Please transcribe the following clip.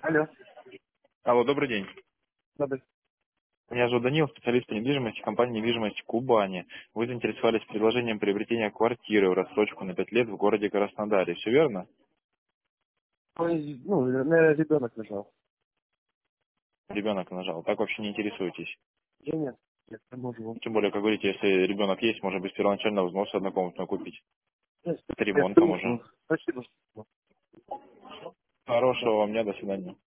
Алло, Алло, добрый день. добрый. Меня зовут Данил, специалист по недвижимости компании «Недвижимость Кубани». Вы заинтересовались предложением приобретения квартиры в рассрочку на 5 лет в городе Краснодаре. Все верно? Ой, ну, наверное, ребенок нажал. Ребенок нажал. Так вообще не интересуетесь. Я нет, нет, я могу вам. Тем более, как говорите, если ребенок есть, можно без первоначального взноса однокомнатную купить. Нет, С я ремонтом уже. думаю, спасибо. Хорошего вам дня, до свидания.